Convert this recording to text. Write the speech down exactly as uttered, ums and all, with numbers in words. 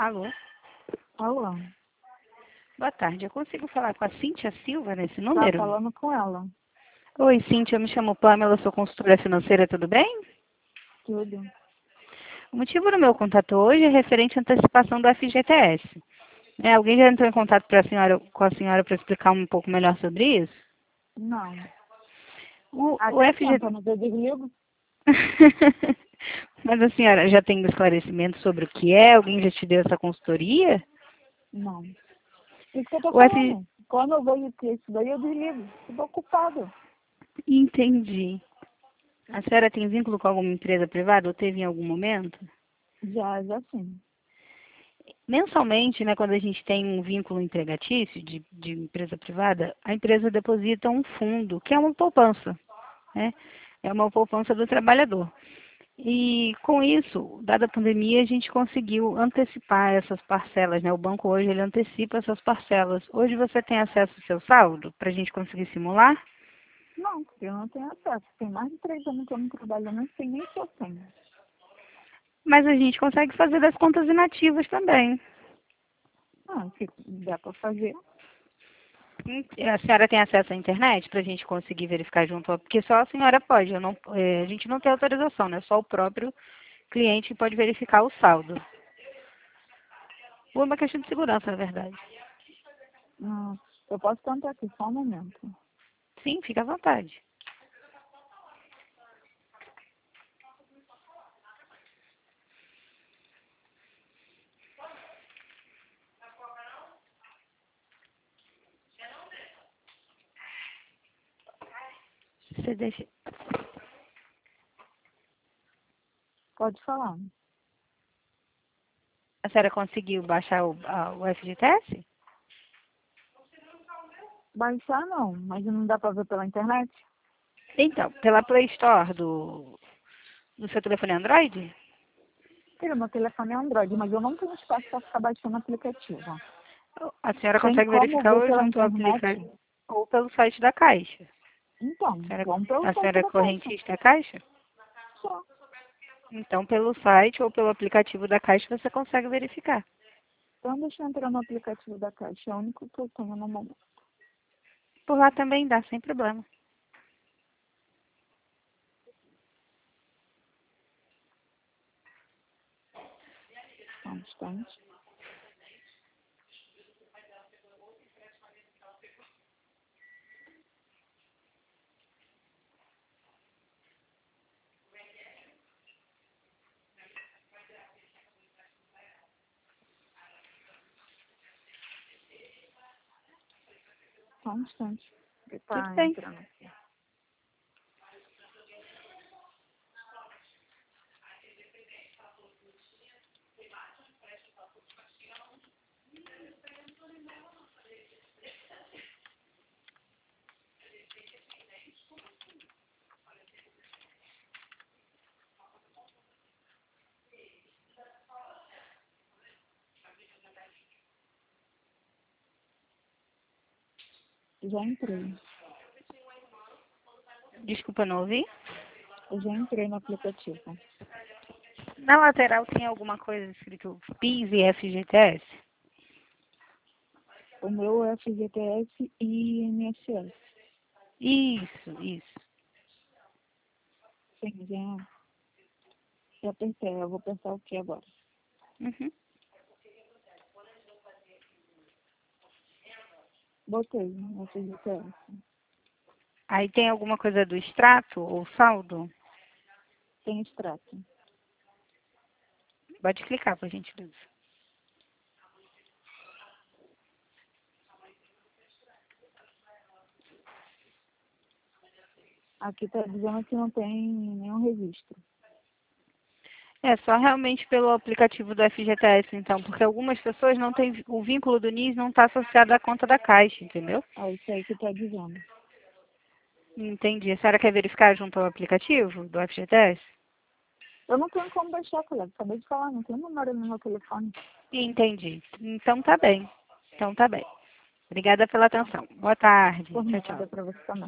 Alô, Alô, boa tarde. Eu consigo falar com a Cíntia Silva nesse tá número? falando com ela. Oi, Cíntia, eu me chamo Pamela, eu sou consultora financeira, tudo bem? Tudo. O motivo do meu contato hoje é referente à antecipação do F G T S. É, alguém já entrou em contato pra senhora, com a senhora para explicar um pouco melhor sobre isso? Não. O, o Até F G T S... tenta, mas eu desligo. Mas a senhora já tem esclarecimento sobre o que é? Alguém já te deu essa consultoria? Não. Isso que eu tô O F... falando. Quando eu vejo que isso daí, eu desligo. Eu tô ocupado. Entendi. A senhora tem vínculo com alguma empresa privada ou teve em algum momento? Já, já sim. Mensalmente, né, quando a gente tem um vínculo empregatício de, de empresa privada, a empresa deposita um fundo, que é uma poupança, né? É uma poupança do trabalhador. E com isso, dada a pandemia, a gente conseguiu antecipar essas parcelas, né? O banco hoje ele antecipa essas parcelas. Hoje você tem acesso ao seu saldo para a gente conseguir simular? Não, porque eu não tenho acesso. Tem mais de três anos que eu não trabalho, eu não sei nem se eu tenho. Mas a gente consegue fazer das contas inativas também. Ah, se dá pra fazer. A senhora tem acesso à internet para a gente conseguir verificar junto? ao- Porque só a senhora pode, eu não, eh, a gente não tem autorização, né? Só o próprio cliente pode verificar o saldo. Por uma questão de segurança, na verdade. Não, eu posso tentar aqui, só um momento. Sim, fica à vontade. Você deixa... Pode falar. A senhora conseguiu baixar o, a- o F G T S? Baixar não, mas não dá pra ver pela internet? Então, pela Play Store do, do seu telefone Android? Filho, meu telefone é Android, mas eu não tenho espaço pra ficar baixando aplicativo. A senhora Tem consegue como verificar ver ou pela junto ao internet? aplicativo ou pelo site da Caixa. Então, A senhora, vamos pelo a site senhora é da Caixa. correntista da Caixa? Só. Então, pelo site ou pelo aplicativo da Caixa, você consegue verificar. Então, deixa eu entrar no aplicativo da Caixa. É o único que eu tenho no momento. Por lá também dá, sem problema. Só um instante. Só um instante. Ele Tudo tá bem. entrando aqui. Já entrei. Desculpa, não ouvi. Eu já entrei no aplicativo. Na lateral tem alguma coisa escrito P I S e F G T S? O meu é F G T S e I N S S. Isso, isso. Sim, já, já apertei. Eu vou apertar o que agora? Uhum. Botei no F G T S. Aí tem alguma coisa do extrato ou saldo? Tem extrato. Pode clicar, por gentileza. Aqui tá dizendo que não tem nenhum registro. É só realmente pelo aplicativo do F G T S, então, porque algumas pessoas não têm, o vínculo do N I S não está associado à conta da Caixa, entendeu? É isso aí que tá dizendo. Entendi. A senhora quer verificar junto ao aplicativo do F G T S? Eu não tenho como baixar, colega. Acabei de falar, não tem número no meu telefone. Entendi. Então tá bem. Então tá bem. Obrigada pela atenção. Boa tarde. Por Tchau, tchau. nada pra você também.